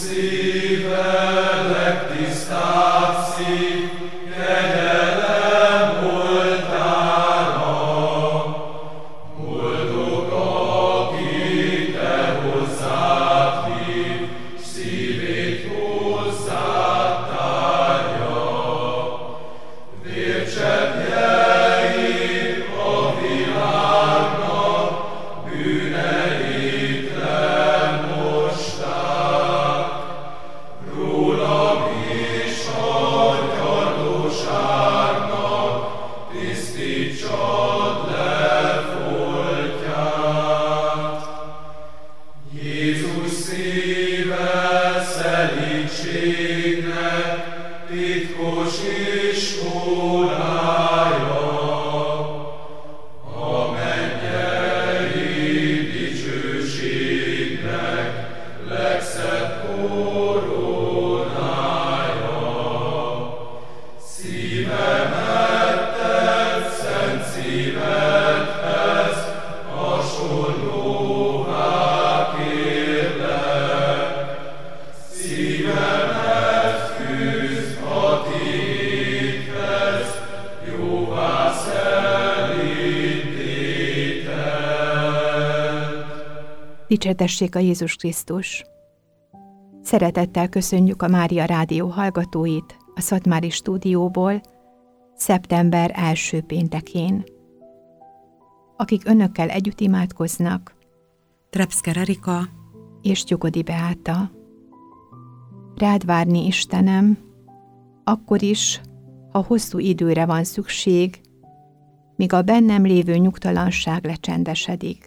Dicsértessék a Jézus Krisztus! Szeretettel köszönjük a Mária Rádió hallgatóit a Szatmári stúdióból szeptember első péntekén. Akik önökkel együtt imádkoznak, Trepszker Erika és Tyugodi Beáta. Rád várni, Istenem, akkor is, ha hosszú időre van szükség, míg a bennem lévő nyugtalanság lecsendesedik.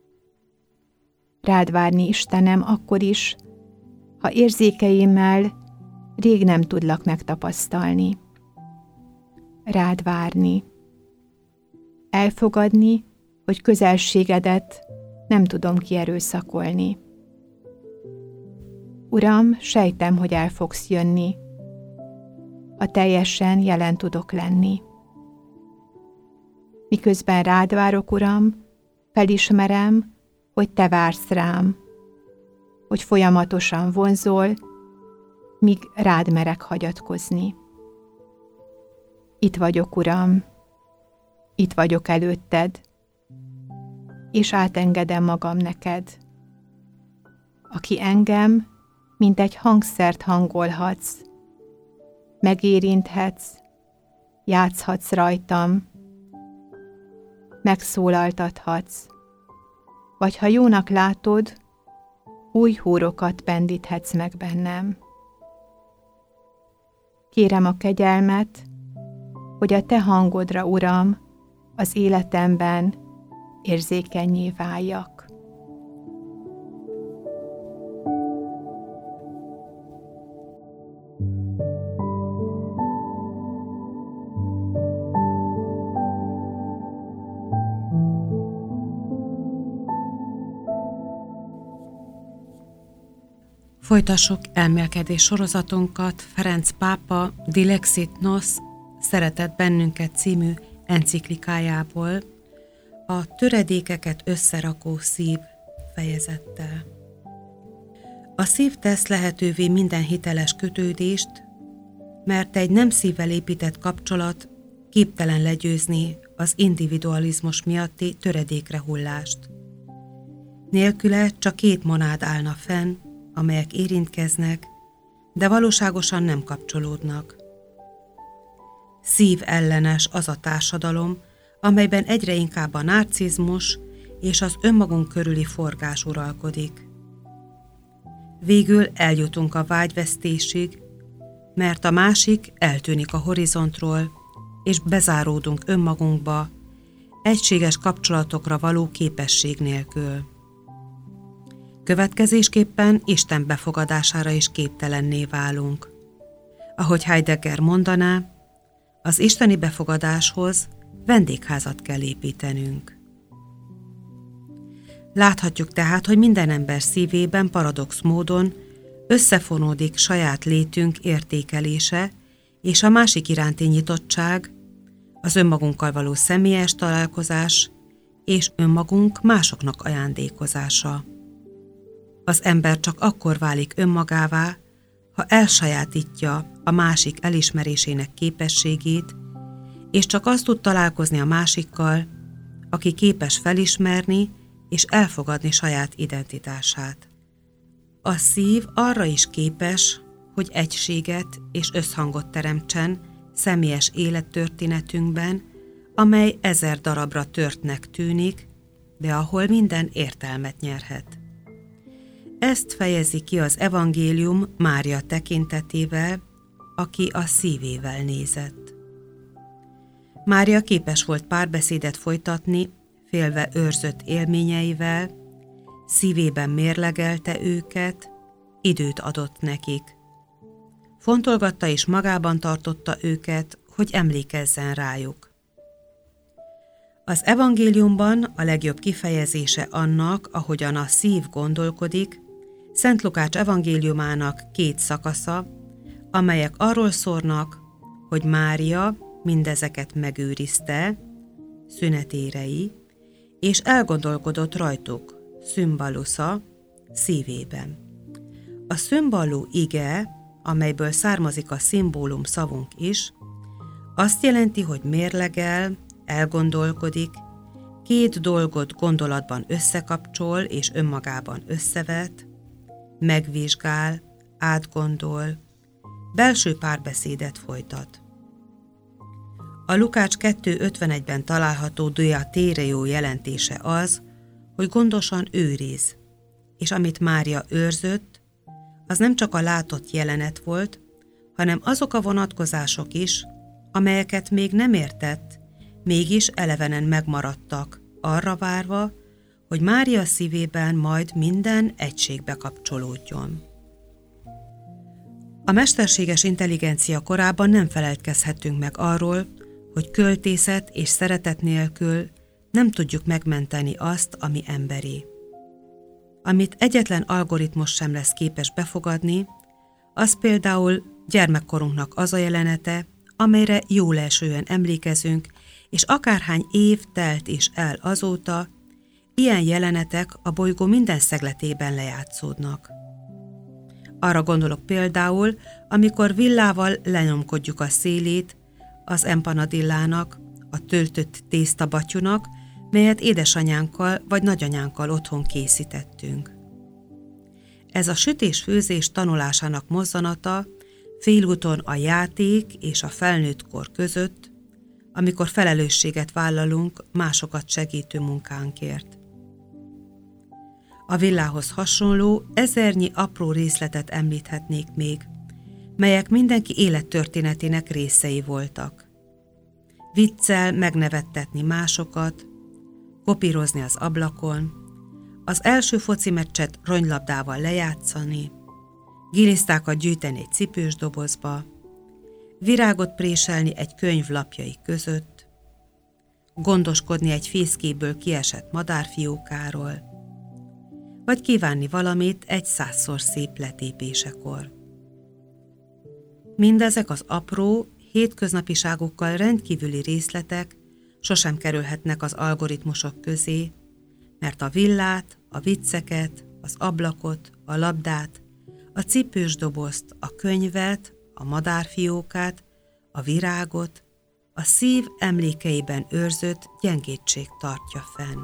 Rád várni, Istenem, akkor is, ha érzékeimmel rég nem tudlak megtapasztalni. Rád várni. Elfogadni, hogy közelségedet nem tudom kierőszakolni. Uram, sejtem, hogy el fogsz jönni, ha teljesen jelen tudok lenni. Miközben rád várok, Uram, felismerem, hogy te vársz rám, hogy folyamatosan vonzol, míg rád merek hagyatkozni. Itt vagyok, Uram, itt vagyok előtted, és átengedem magam neked, aki engem, mint egy hangszert hangolhatsz, megérinthetsz, játszhatsz rajtam, megszólaltathatsz, vagy ha jónak látod, új húrokat pendíthetsz meg bennem. Kérem a kegyelmet, hogy a te hangodra, Uram, az életemben érzékennyé váljak. Folytassuk elmélkedés sorozatunkat Ferenc pápa Dilexit Nos Szeretet bennünket című enciklikájából, a töredékeket összerakó szív fejezettel. A szív tesz lehetővé minden hiteles kötődést, mert egy nem szívvel épített kapcsolat képtelen legyőzni az individualizmus miatti töredékre hullást. Nélküle csak két monád állna fenn, amelyek érintkeznek, de valóságosan nem kapcsolódnak. Szív ellenes az a társadalom, amelyben egyre inkább a narcizmus és az önmagunk körüli forgás uralkodik. Végül eljutunk a vágyvesztésig, mert a másik eltűnik a horizontról, és bezáródunk önmagunkba, egységes kapcsolatokra való képesség nélkül. Következésképpen Isten befogadására is képtelenné válunk. Ahogy Heidegger mondaná, az isteni befogadáshoz vendégházat kell építenünk. Láthatjuk tehát, hogy minden ember szívében paradox módon összefonódik saját létünk értékelése és a másik iránti nyitottság, az önmagunkkal való személyes találkozás és önmagunk másoknak ajándékozása. Az ember csak akkor válik önmagává, ha elsajátítja a másik elismerésének képességét, és csak azt tud találkozni a másikkal, aki képes felismerni és elfogadni saját identitását. A szív arra is képes, hogy egységet és összhangot teremtsen személyes élettörténetünkben, amely 1000 darabra törtnek tűnik, de ahol minden értelmet nyerhet. Ezt fejezi ki az evangélium Mária tekintetével, aki a szívével nézett. Mária képes volt párbeszédet folytatni, félve őrzött élményeivel, szívében mérlegelte őket, időt adott nekik. Fontolgatta és magában tartotta őket, hogy emlékezzen rájuk. Az evangéliumban a legjobb kifejezése annak, ahogyan a szív gondolkodik, Szent Lukács evangéliumának 2 szakasza, amelyek arról szólnak, hogy Mária mindezeket megőrizte, szünetérei, és elgondolkodott rajtuk, szümballusza, szívében. A szümballú ige, amelyből származik a szimbólum szavunk is, azt jelenti, hogy mérlegel, elgondolkodik, 2 dolgot gondolatban összekapcsol és önmagában összevet, megvizsgál, átgondol, belső párbeszédet folytat. A Lukács 2.51-ben található diatéreó jelentése az, hogy gondosan őriz, és amit Mária őrzött, az nem csak a látott jelenet volt, hanem azok a vonatkozások is, amelyeket még nem értett, mégis elevenen megmaradtak, arra várva, hogy Mária szívében majd minden egységbe kapcsolódjon. A mesterséges intelligencia korában nem feledkezhetünk meg arról, hogy költészet és szeretet nélkül nem tudjuk megmenteni azt, ami emberi. Amit egyetlen algoritmus sem lesz képes befogadni, az például gyermekkorunknak az a jelenete, amelyre jólesően emlékezünk, és akárhány év telt is el azóta, ilyen jelenetek a bolygó minden szegletében lejátszódnak. Arra gondolok például, amikor villával lenyomkodjuk a szélét az empanadillának, a töltött tésztabatyunak, melyet édesanyánkkal vagy nagyanyánkkal otthon készítettünk. Ez a sütés-főzés tanulásának mozzanata félúton a játék és a felnőtt kor között, amikor felelősséget vállalunk másokat segítő munkánkért. A villához hasonló ezernyi apró részletet említhetnék még, melyek mindenki élettörténetének részei voltak. Viccel megnevettetni másokat, kopírozni az ablakon, az első foci meccset ronylabdával lejátszani, gilisztákat gyűjteni egy cipős dobozba, virágot préselni egy könyv lapjai között, gondoskodni egy fészkéből kiesett madárfiókáról, vagy kívánni valamit egy 100-szor szép letépésekor. Mindezek az apró, hétköznapiságokkal rendkívüli részletek sosem kerülhetnek az algoritmusok közé, mert a villát, a vicceket, az ablakot, a labdát, a cipős dobozt, a könyvet, a madárfiókát, a virágot, a szív emlékeiben őrzött gyengétség tartja fenn.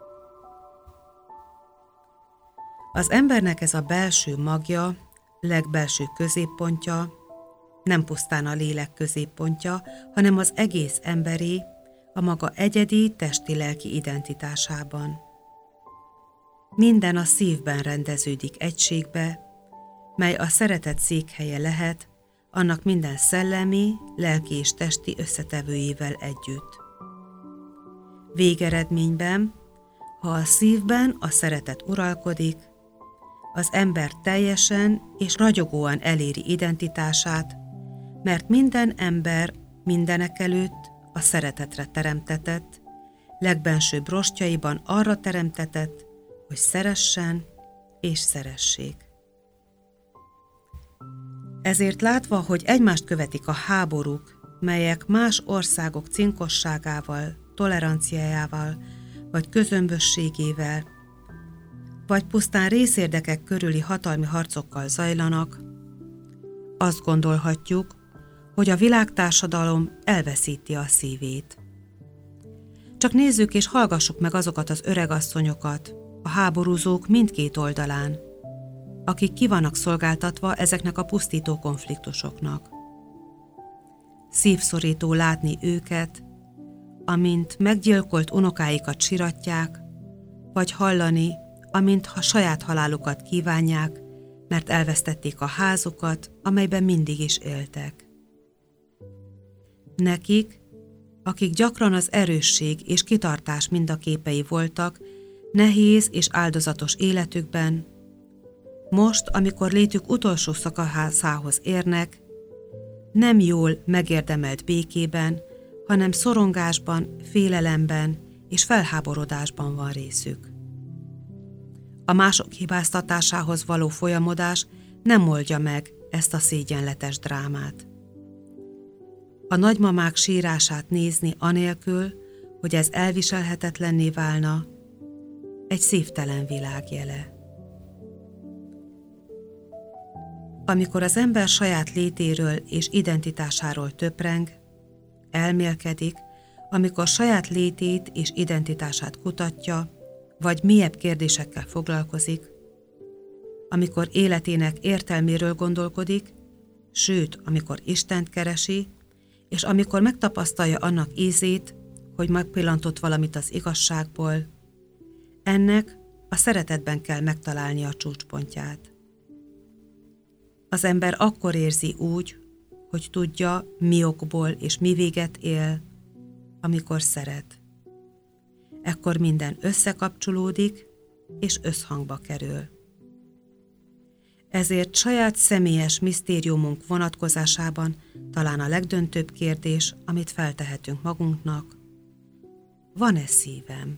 Az embernek ez a belső magja, legbelső középpontja, nem pusztán a lélek középpontja, hanem az egész emberé, a maga egyedi testi-lelki identitásában. Minden a szívben rendeződik egységbe, mely a szeretet székhelye lehet, annak minden szellemi, lelki és testi összetevőjével együtt. Végeredményben, ha a szívben a szeretet uralkodik, az ember teljesen és ragyogóan eléri identitását, mert minden ember mindenekelőtt a szeretetre teremtetett, legbensőbb rostjaiban arra teremtetett, hogy szeressen és szeressék. Ezért látva, hogy egymást követik a háborúk, melyek más országok cinkosságával, toleranciájával vagy közömbösségével, vagy pusztán részérdekek körüli hatalmi harcokkal zajlanak, azt gondolhatjuk, hogy a világtársadalom elveszíti a szívét. Csak nézzük és hallgassuk meg azokat az öregasszonyokat, a háborúzók mindkét oldalán, akik ki vannak szolgáltatva ezeknek a pusztító konfliktusoknak. Szívszorító látni őket, amint meggyilkolt unokáikat siratják, vagy hallani, amintha saját halálukat kívánják, mert elvesztették a házukat, amelyben mindig is éltek. Nekik, akik gyakran az erősség és kitartás mindaképei voltak, nehéz és áldozatos életükben, most, amikor létük utolsó szakaszához érnek, nem jól megérdemelt békében, hanem szorongásban, félelemben és felháborodásban van részük. A mások hibáztatásához való folyamodás nem oldja meg ezt a szégyenletes drámát. A nagymamák sírását nézni anélkül, hogy ez elviselhetetlenné válna, egy szívtelen világ jele. Amikor az ember saját létéről és identitásáról töpreng, elmélkedik, amikor saját létét és identitását kutatja, vagy mélyebb kérdésekkel foglalkozik, amikor életének értelméről gondolkodik, sőt, amikor Istent keresi, és amikor megtapasztalja annak ízét, hogy megpillantott valamit az igazságból, ennek a szeretetben kell megtalálni a csúcspontját. Az ember akkor érzi úgy, hogy tudja, mi okból és mi véget él, amikor szeret. Ekkor minden összekapcsolódik és összhangba kerül. Ezért saját személyes misztériumunk vonatkozásában talán a legdöntőbb kérdés, amit feltehetünk magunknak: van-e szívem?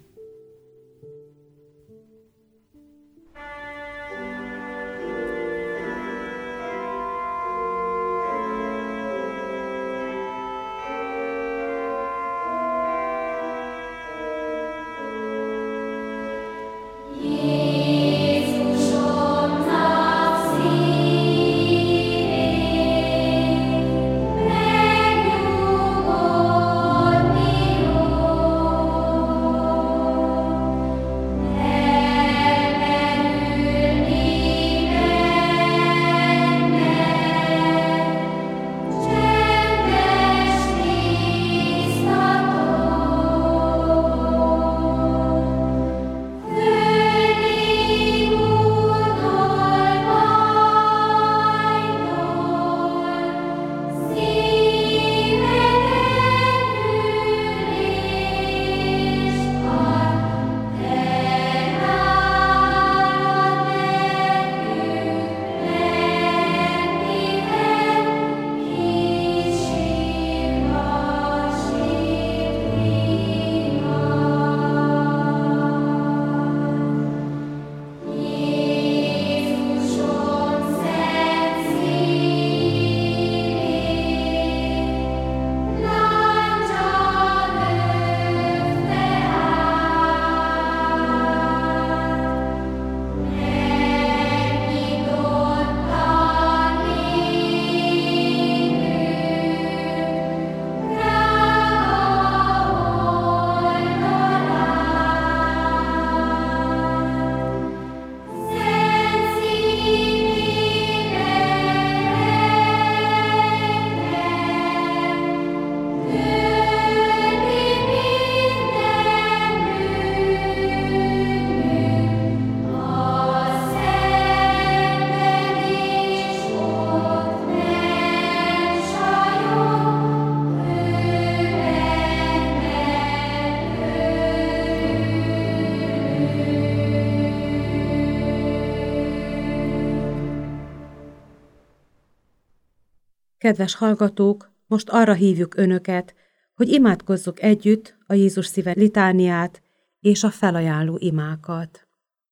Kedves hallgatók, most arra hívjuk önöket, hogy imádkozzuk együtt a Jézus szíve litániát és a felajánló imákat.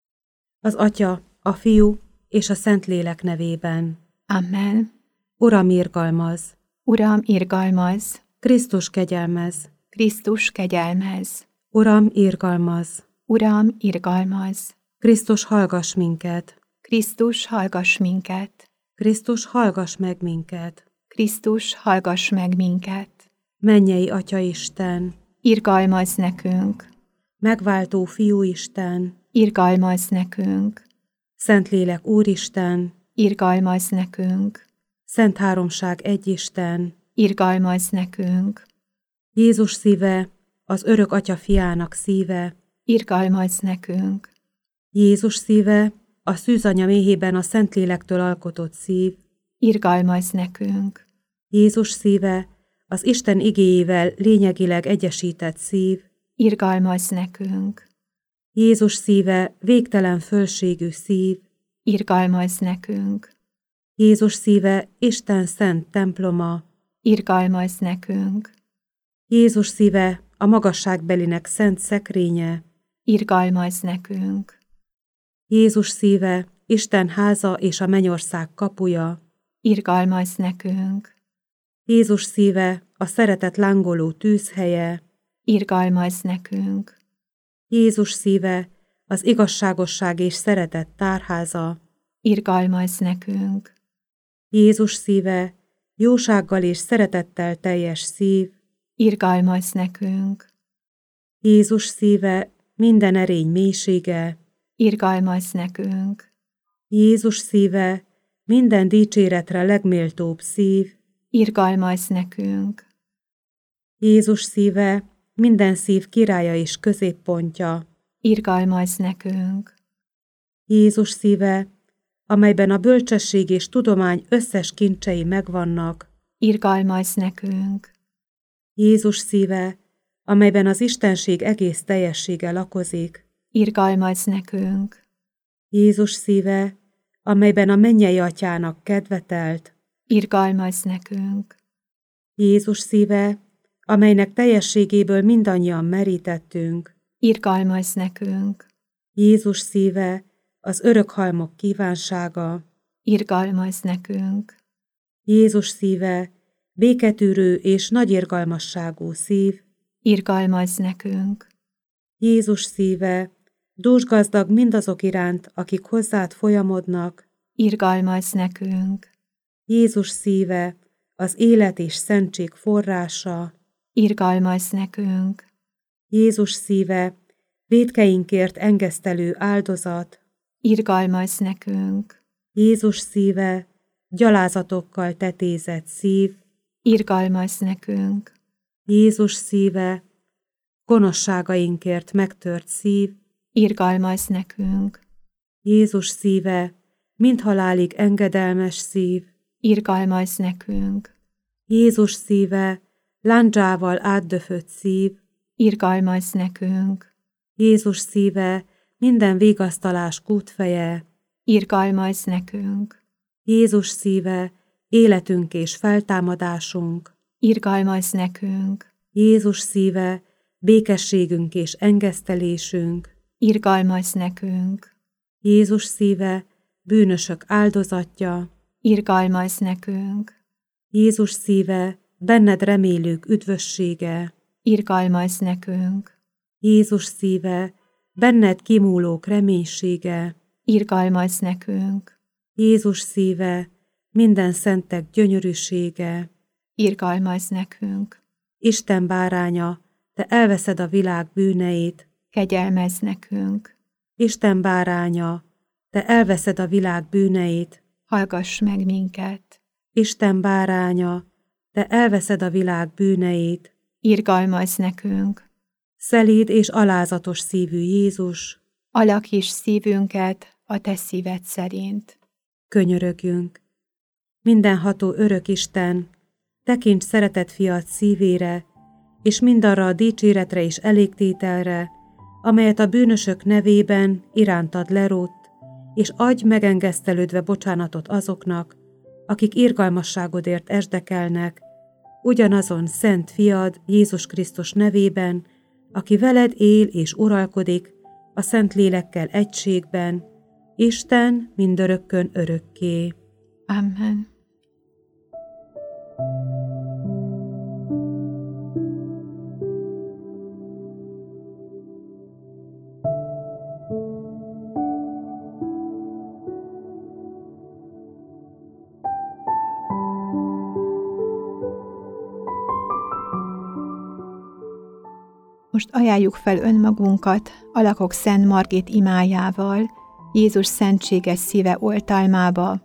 Az Atya, a Fiú és a Szentlélek nevében. Amen. Uram, irgalmaz! Uram, irgalmaz! Krisztus, kegyelmez! Krisztus, kegyelmez! Uram, irgalmaz! Uram, irgalmaz! Krisztus, hallgass minket! Krisztus, hallgass minket! Krisztus, hallgass meg minket! Krisztus, hallgass meg minket! Mennyei Atya Isten! Irgalmazz nekünk! Megváltó Fiú Isten! Irgalmazz nekünk! Szentlélek Úristen! Irgalmazz nekünk! Szent Háromság egy Isten! Irgalmazz nekünk! Jézus szíve, az örök Atya Fiának szíve! Irgalmazz nekünk! Jézus szíve, a szűzanya méhében a Szentlélektől alkotott szív! Irgalmazz nekünk! Jézus szíve, az Isten igéjével lényegileg egyesített szív! Irgalmazz nekünk! Jézus szíve, végtelen fölségű szív! Irgalmazz nekünk! Jézus szíve, Isten szent temploma! Irgalmazz nekünk! Jézus szíve, a magasságbelinek szent szekrénye! Irgalmazz nekünk! Jézus szíve, Isten háza és a mennyország kapuja! Irgalmazz nekünk! Jézus szíve, a szeretet lángoló tűzhelye! Irgalmazz nekünk! Jézus szíve, az igazságosság és szeretet tárháza! Irgalmazz nekünk! Jézus szíve, jósággal és szeretettel teljes szív! Irgalmazz nekünk! Jézus szíve, minden erény mélysége! Irgalmazz nekünk! Jézus szíve, minden dicséretre legméltóbb szív! Irgalmazz nekünk! Jézus szíve, minden szív királya és középpontja! Irgalmazz nekünk! Jézus szíve, amelyben a bölcsesség és tudomány összes kincsei megvannak! Irgalmazz nekünk! Jézus szíve, amelyben az Istenség egész teljessége lakozik! Irgalmazz nekünk! Jézus szíve, amelyben a mennyei Atyának kedve telt! Irgalmazz nekünk! Jézus szíve, amelynek teljességéből mindannyian merítettünk! Irgalmazz nekünk! Jézus szíve, az örök halmok kívánsága! Irgalmazz nekünk! Jézus szíve, béketűrő és nagy irgalmasságú szív! Irgalmazz nekünk! Jézus szíve, dúsgazdag mindazok iránt, akik hozzád folyamodnak! Irgalmazz nekünk! Jézus szíve, az élet és szentség forrása! Irgalmazz nekünk! Jézus szíve, vétkeinkért engesztelő áldozat! Irgalmazz nekünk! Jézus szíve, gyalázatokkal tetézett szív! Irgalmazz nekünk! Jézus szíve, gonoszságainkért megtört szív! Irgalmazz nekünk! Jézus szíve, mindhalálig engedelmes szív! Irgalmazz nekünk! Jézus szíve, lándzsával átdöfött szív! Irgalmazz nekünk! Jézus szíve, minden vigasztalás kútfeje! Irgalmazz nekünk! Jézus szíve, életünk és feltámadásunk! Irgalmazz nekünk! Jézus szíve, békességünk és engesztelésünk! Irgalmazz nekünk! Jézus szíve, bűnösök áldozatja! Irgalmazz nekünk! Jézus szíve, benned remélők üdvössége! Irgalmazz nekünk! Jézus szíve, benned kimúlók reménysége! Irgalmazz nekünk! Jézus szíve, minden szentek gyönyörűsége! Irgalmazz nekünk! Isten báránya, te elveszed a világ bűneit! Kegyelmezz nekünk! Isten báránya, te elveszed a világ bűneit! Hallgass meg minket! Isten báránya, te elveszed a világ bűneit! Irgalmazz nekünk! Szelíd és alázatos szívű Jézus! Alakíts szívünket a te szíved szerint! Könyörögjünk! Mindenható örök Isten, tekints szeretett fiad szívére, és mindarra a dicséretre és elégtételre, amelyet a bűnösök nevében irántad lerótt, és adj megengesztelődve bocsánatot azoknak, akik irgalmasságodért esdekelnek, ugyanazon szent fiad Jézus Krisztus nevében, aki veled él és uralkodik a Szent Lélekkel egységben, Isten mindörökkön örökké. Amen. Most ajánljuk fel önmagunkat Alakok Szent Margit imájával, Jézus szentséges szíve oltalmába.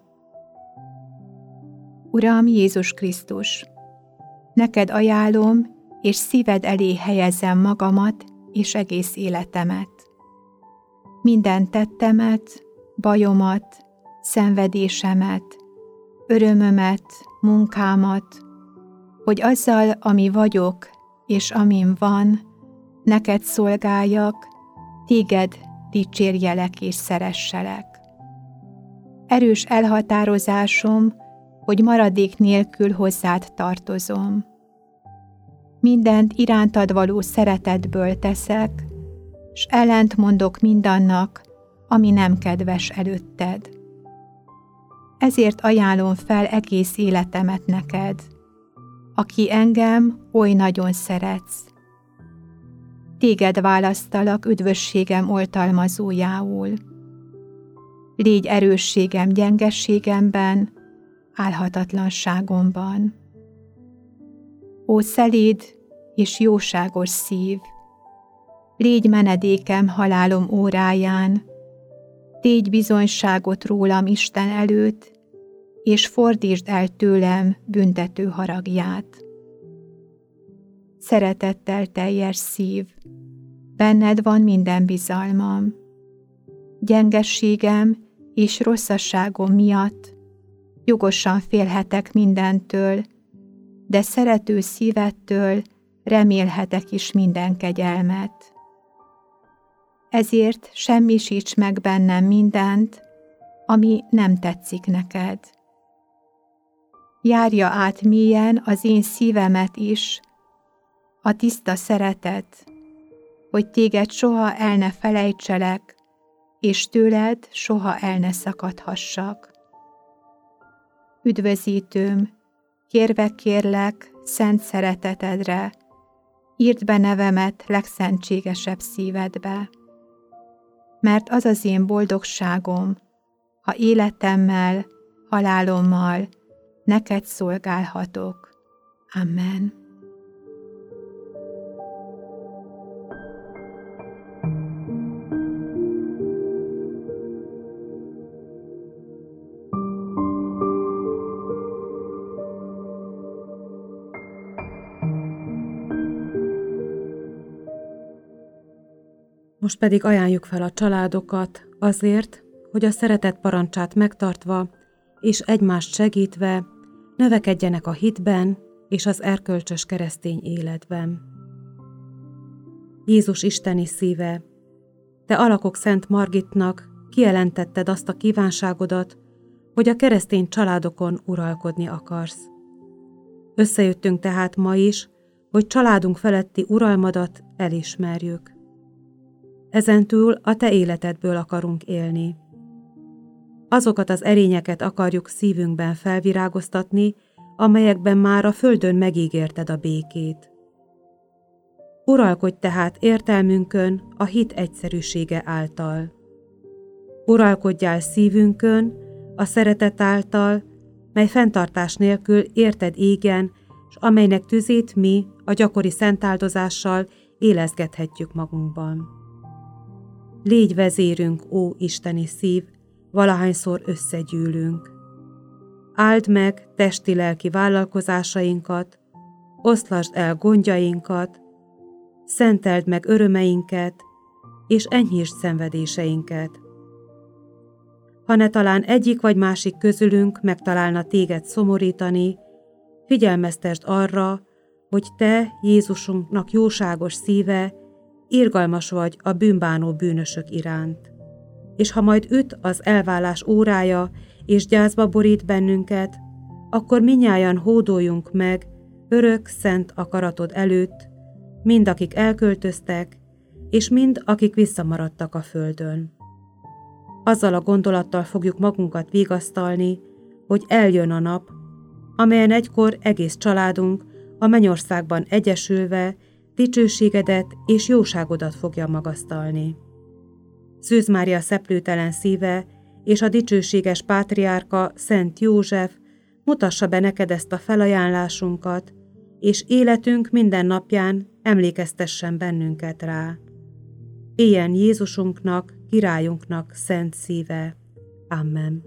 Uram Jézus Krisztus, neked ajánlom, és szíved elé helyezem magamat és egész életemet. Minden tettemet, bajomat, szenvedésemet, örömömet, munkámat, hogy azzal, ami vagyok és amin van, neked szolgáljak, téged dicsérjelek és szeresselek. Erős elhatározásom, hogy maradék nélkül hozzád tartozom. Mindent irántad való szeretetből teszek, s ellent mondok mindannak, ami nem kedves előtted. Ezért ajánlom fel egész életemet neked, aki engem oly nagyon szeretsz. Téged választalak üdvösségem oltalmazójául. Légy erősségem gyengességemben, álhatatlanságomban. Ó szelíd és jóságos szív, légy menedékem halálom óráján, tégy bizonyságot rólam Isten előtt, és fordítsd el tőlem büntető haragját. Szeretettel teljes szív, benned van minden bizalmam. Gyengességem és rosszasságom miatt jogosan félhetek mindentől, de szerető szívettől remélhetek is minden kegyelmet. Ezért semmisíts meg bennem mindent, ami nem tetszik neked. Járja át mélyen az én szívemet is, a tiszta szeretet, hogy téged soha el ne felejtselek, és tőled soha el ne szakadhassak. Üdvözítőm, kérve kérlek szent szeretetedre, írd be nevemet legszentségesebb szívedbe. Mert az az én boldogságom, ha életemmel, halálommal neked szolgálhatok. Amen. Most pedig ajánljuk fel a családokat azért, hogy a szeretet parancsát megtartva és egymást segítve növekedjenek a hitben és az erkölcsös keresztény életben. Jézus isteni szíve, te Alakok Szent Margitnak kijelentetted azt a kívánságodat, hogy a keresztény családokon uralkodni akarsz. Összejöttünk tehát ma is, hogy családunk feletti uralmadat elismerjük. Ezentúl a te életedből akarunk élni. Azokat az erényeket akarjuk szívünkben felvirágoztatni, amelyekben már a földön megígérted a békét. Uralkodj tehát értelmünkön a hit egyszerűsége által. Uralkodjál szívünkön a szeretet által, mely fenntartás nélkül érted égen, s amelynek tüzét mi a gyakori szentáldozással élezgethetjük magunkban. Légy vezérünk, ó isteni szív, valahányszor összegyűlünk. Áld meg testi-lelki vállalkozásainkat, oszlasd el gondjainkat, szenteld meg örömeinket, és enyhítsd szenvedéseinket. Ha ne talán egyik vagy másik közülünk megtalálna téged szomorítani, figyelmeztesd arra, hogy te, Jézusunknak jóságos szíve, irgalmas vagy a bűnbánó bűnösök iránt. És ha majd üt az elválás órája, és gyászba borít bennünket, akkor mindnyájan hódoljunk meg örök szent akaratod előtt, mind akik elköltöztek, és mind akik visszamaradtak a földön. Azzal a gondolattal fogjuk magunkat vigasztalni, hogy eljön a nap, amelyen egykor egész családunk a mennyországban egyesülve dicsőségedet és jóságodat fogja magasztalni. Szűz Mária szeplőtelen szíve és a dicsőséges pátriárka Szent József mutassa be neked ezt a felajánlásunkat, és életünk minden napján emlékeztessen bennünket rá. Éljen Jézusunknak, királyunknak szent szíve. Amen.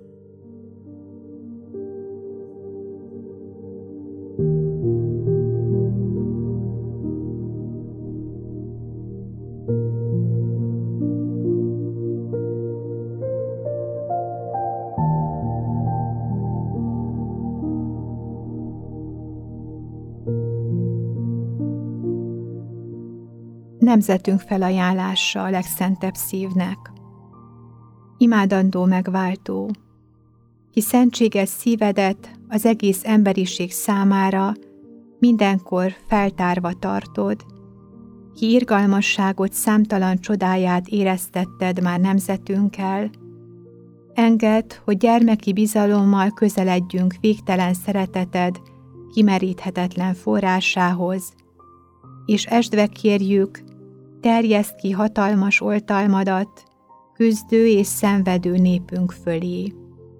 Nemzetünk felajánlása a legszentebb szívnek. Imádandó megváltó, ki szentséges szívedet az egész emberiség számára mindenkor feltárva tartod, ki irgalmasságot számtalan csodáját éreztetted már nemzetünkkel, engedd, hogy gyermeki bizalommal közeledjünk végtelen szereteted kimeríthetetlen forrásához, és esdve kérjük, terjeszd ki hatalmas oltalmadat küzdő és szenvedő népünk fölé.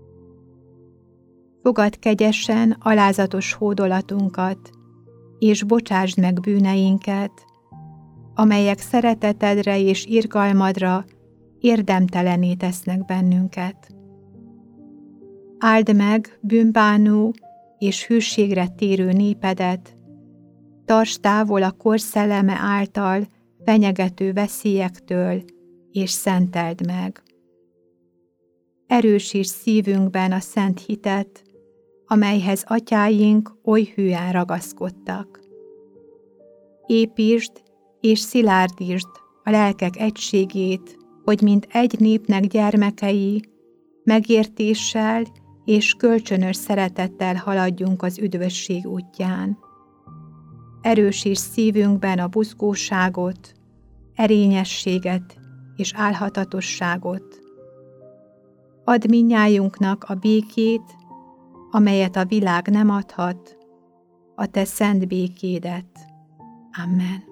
Fogadd kegyesen alázatos hódolatunkat, és bocsásd meg bűneinket, amelyek szeretetedre és irgalmadra érdemtelenné tesznek bennünket. Áld meg bűnbánó és hűségre térő népedet, tartsd távol a korszelleme által fenyegető veszélyektől, és szenteld meg. Erősíts szívünkben a szent hitet, amelyhez atyáink oly hűen ragaszkodtak. Építsd és szilárdítsd a lelkek egységét, hogy mint egy népnek gyermekei, megértéssel és kölcsönös szeretettel haladjunk az üdvösség útján. Erősíts szívünkben a buzgóságot, erényességet és álhatatosságot. Add mindnyájunknak a békét, amelyet a világ nem adhat, a te szent békédet. Amen.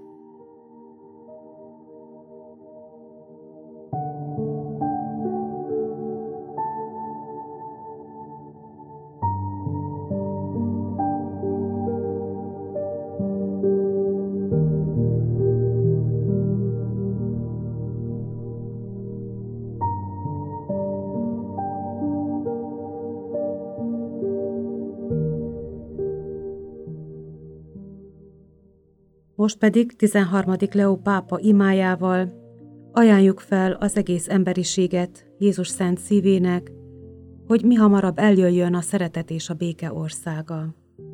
Most pedig 13. Leó pápa imájával ajánljuk fel az egész emberiséget Jézus szent szívének, hogy mihamarabb eljöjjön a szeretet és a béke országa.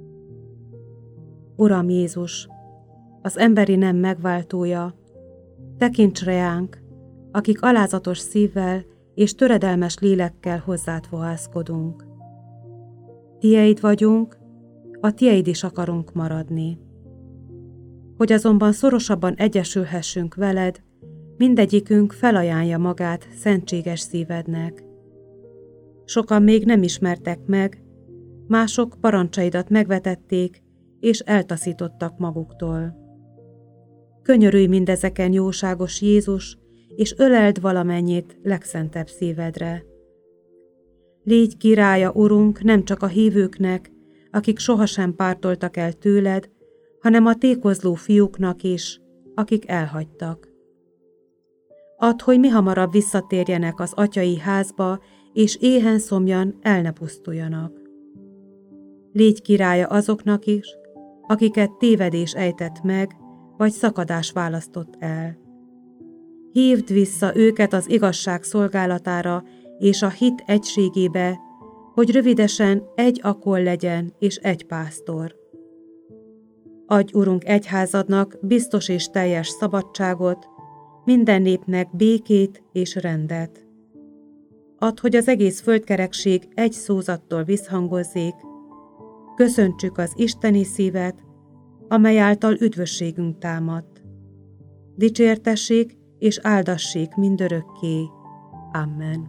Uram Jézus, az emberi nem megváltója, tekints reánk, akik alázatos szívvel és töredelmes lélekkel hozzád fohászkodunk. Tieid vagyunk, a tieid is akarunk maradni. Hogy azonban szorosabban egyesülhessünk veled, mindegyikünk felajánlja magát szentséges szívednek. Sokan még nem ismertek meg, mások parancsaidat megvetették, és eltaszítottak maguktól. Könyörülj mindezeken, jóságos Jézus, és öleld valamennyit legszentebb szívedre. Légy királya, Urunk, nem csak a hívőknek, akik sohasem pártoltak el tőled, hanem a tékozló fiúknak is, akik elhagytak. Add, hogy mihamarabb visszatérjenek az atyai házba, és éhen szomjan el ne pusztuljanak. Légy királya azoknak is, akiket tévedés ejtett meg, vagy szakadás választott el. Hívd vissza őket az igazság szolgálatára és a hit egységébe, hogy rövidesen egy akol legyen és egy pásztor. Adj, Urunk, egyházadnak biztos és teljes szabadságot, minden népnek békét és rendet. Add, hogy az egész földkerekség egy szózattól visszhangozzék, köszöntsük az isteni szívet, amely által üdvösségünk támadt. Dicsértessék és áldassék mindörökké. Amen.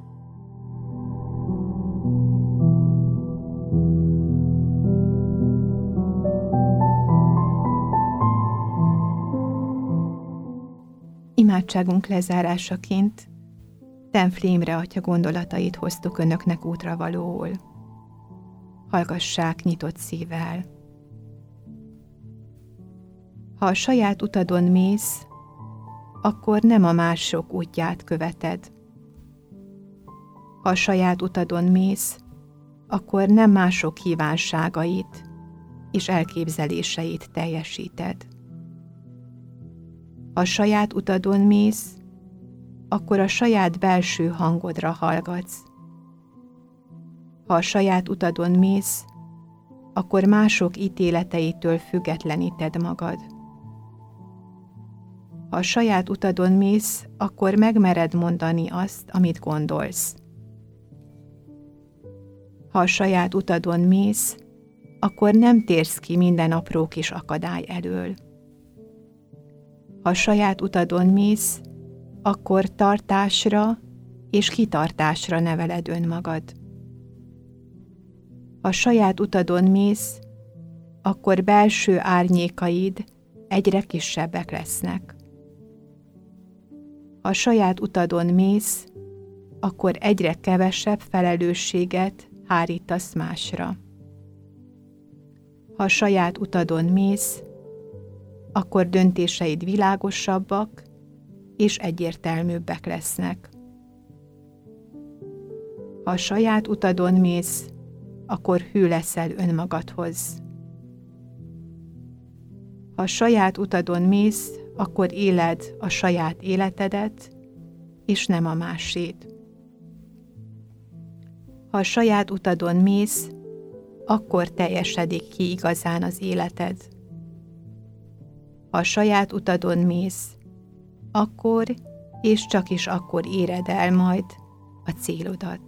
Imádságunk lezárásaként Tenfli Imre atya gondolatait hoztuk önöknek útravalóul. Hallgassák nyitott szívvel. Ha a saját utadon mész, akkor nem a mások útját követed. Ha a saját utadon mész, akkor nem mások kívánságait és elképzeléseit teljesíted. Ha a saját utadon mész, akkor a saját belső hangodra hallgatsz. Ha a saját utadon mész, akkor mások ítéleteitől függetleníted magad. Ha a saját utadon mész, akkor megmered mondani azt, amit gondolsz. Ha a saját utadon mész, akkor nem térsz ki minden apró kis akadály elől. Ha a saját utadon mész, akkor tartásra és kitartásra neveled önmagad. Ha a saját utadon mész, akkor belső árnyékaid egyre kisebbek lesznek. Ha a saját utadon mész, akkor egyre kevesebb felelősséget hárítasz másra. Ha a saját utadon mész, akkor döntéseid világosabbak és egyértelműbbek lesznek. Ha a saját utadon mész, akkor hű leszel önmagadhoz. Ha a saját utadon mész, akkor éled a saját életedet, és nem a másét. Ha a saját utadon mész, akkor teljesedik ki igazán az életed. Ha a saját utadon mész, akkor és csak is akkor éred el majd a célodat.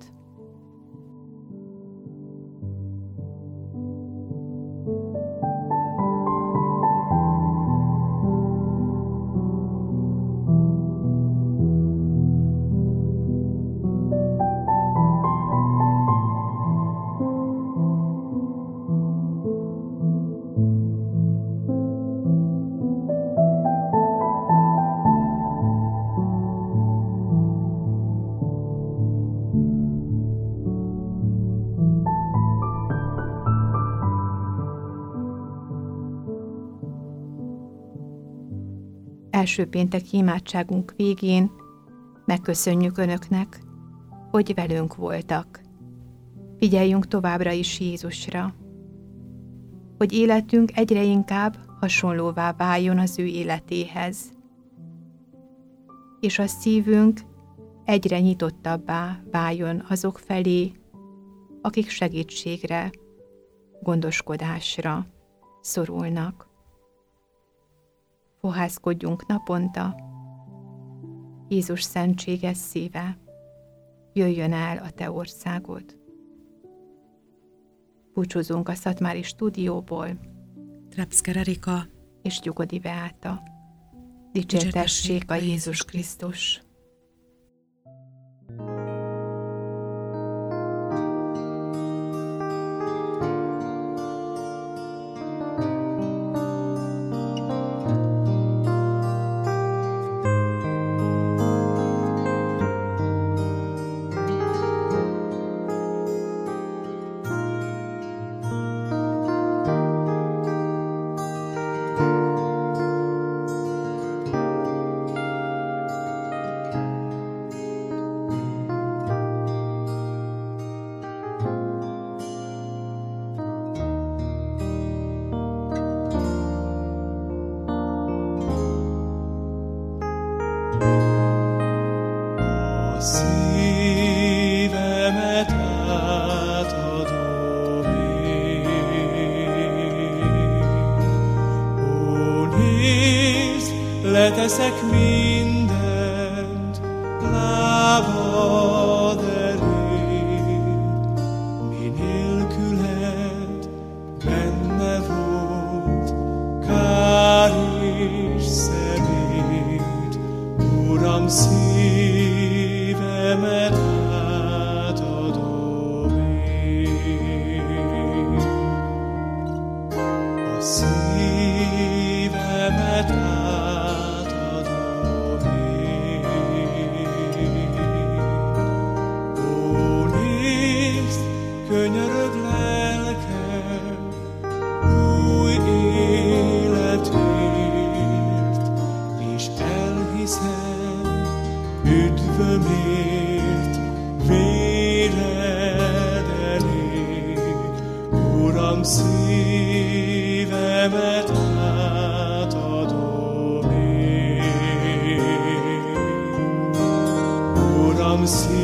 Első pénteki imádságunk végén megköszönjük Önöknek, hogy velünk voltak. Figyeljünk továbbra is Jézusra, hogy életünk egyre inkább hasonlóvá váljon az ő életéhez, és a szívünk egyre nyitottabbá váljon azok felé, akik segítségre, gondoskodásra szorulnak. Fohászkodjunk naponta, Jézus szentséges szíve, jöjjön el a Te országod. Búcsúzunk a Szatmári stúdióból, Trepszker Erika és Gyugodi Beáta. Dicsértessék a Jézus Krisztus! Szívemet átadom én. Ó, nézd, leteszek mindent lábad elé, mi nélküled benne volt kár és szemét. Uram, szívemet átadom én. A szívemet átadom én. Ó, nézd, könyörög lelkem új életét, Uram, szívemet átadom én. Uram,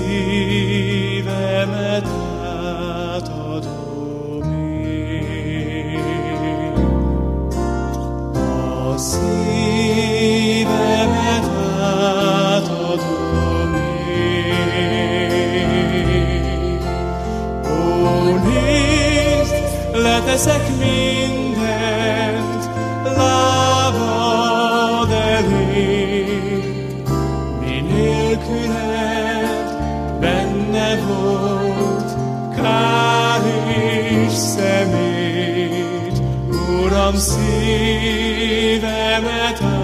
szívemet átadom én. A szívemet átadom én. Ó, nézd, leteszek mindent lábad elé, mi nélküled benne volt kár és szemét. Uram, szívemet